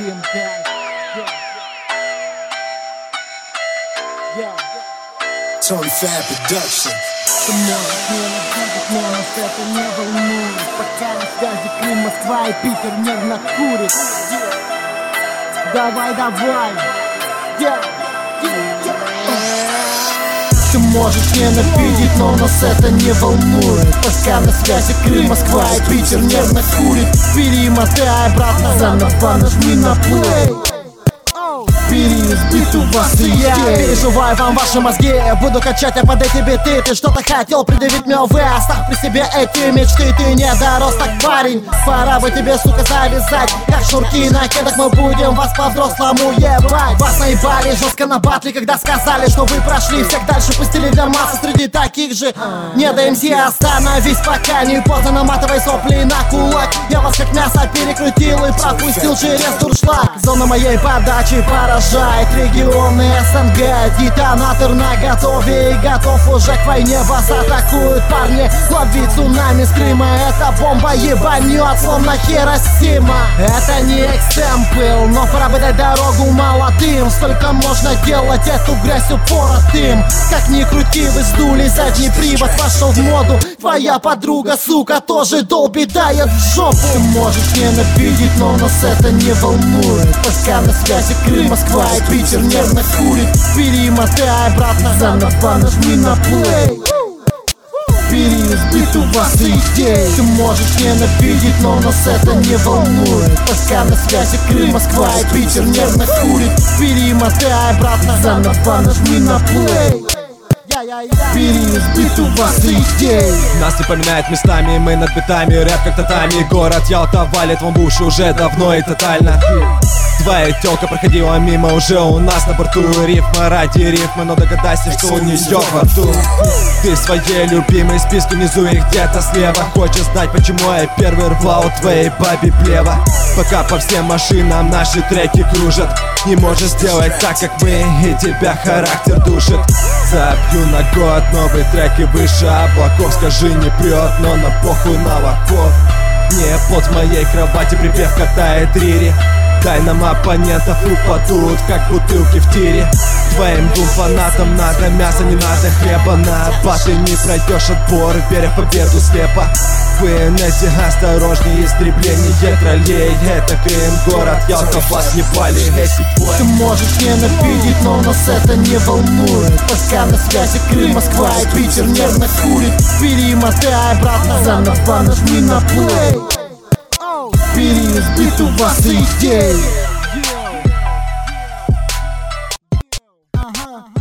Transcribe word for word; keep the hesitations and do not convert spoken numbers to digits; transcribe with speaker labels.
Speaker 1: Dream Guy.
Speaker 2: Tony Fab Production.
Speaker 1: Ты можешь ненавидеть, но нас это не волнует. Пока на связи Крым, Москва и Питер нервно курит. Давай, давай. Yeah. Yeah. Ты можешь ненавидеть, но нас это не волнует. Пока на связи Крым, Москва и Питер нервно курит. Перемотай обратно, заново нажми на плей. Переизбит у вас и я переживаю вам ваши мозги. Буду качать я под эти биты. Ты что-то хотел предъявить мне, увы. Оставь при себе эти мечты. Ты не дорос так, парень. Пора бы тебе, сука, завязать. Как шнурки на кедах мы будем вас по-взрослому ебать. Вас наебали жестко на батле, когда сказали, что вы прошли. Всех дальше пустили для массы среди таких же. Не до МС остановись, пока не поздно. Наматывай сопли на кулак. Я вас как мясо перекрутил и пропустил через дуршлаг. Зона моей подачи поражает регионы СНГ. Детонатор на готове и готов уже к войне. Вас атакуют парни, лови цунами с Крыма. Эта бомба ебанет, словно Хиросима. Это не экземпл, но пора бы дать дорогу молодым. Сколько можно делать эту грязь упоротым? Как ни крути, вы сдули задний привод, пошел в моду. Твоя подруга, сука, тоже долбит, дает в жопу. Ты можешь ненавидеть, но нас это не волнует. Пока на связи Крым, Москва и Питер нервно курит. Перемотай обратно, заново нажми на плей. Переизбит у вас идей. Ты можешь ненавидеть, но нас это не волнует. Пока на связи Крым, Москва и Питер нервно курит. Перемотай обратно, заново нажми на плей. Переизбит у вас идей.
Speaker 3: Нас не поминает местами, мы над битами. Рэп как татами, город Ялта валит вам в уши уже давно и тотально. Твоя тёлка проходила мимо уже у нас на борту. Рифма ради рифмы, но догадайся, что у неё во рту. Ты своей любимой списки внизу и где-то слева. Хочешь знать, почему я первый рвал твоей бабе плева? Пока по всем машинам наши треки кружат. Не можешь сделать так, как мы, и тебя характер душит. Забью на год новый трек и выше облаков. Скажи, не прет, но на похуй на лохов. Не под моей кровати припев катает рири. Дай нам оппонентов упадут, как бутылки в тире. Твоим двум фанатам надо мясо, не надо хлеба. На баты не пройдешь отбор, веря в победу слепо. В инете осторожнее, истребление троллей. Это Крым, город Ялта, вас не пали эти двое.
Speaker 1: Ты можешь ненавидеть, но нас это не волнует. Пока на связи Крым, Москва и Питер нервно курит. Перемотай обратно, заново нажми на плей. Переизбит у вас идей.